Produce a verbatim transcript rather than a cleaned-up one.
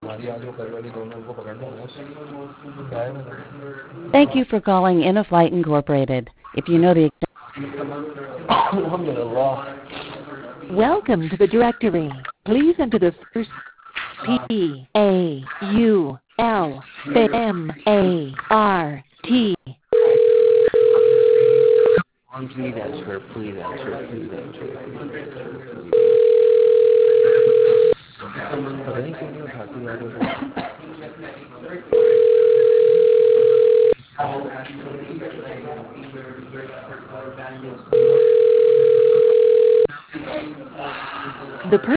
Thank you for calling InnoFlight Incorporated. If you know the Welcome to the directory. Please enter the first P A U L M A R T. Please answer, please answer, please answer, please answer, please. पता नहीं क्यों नहीं उठाती यार The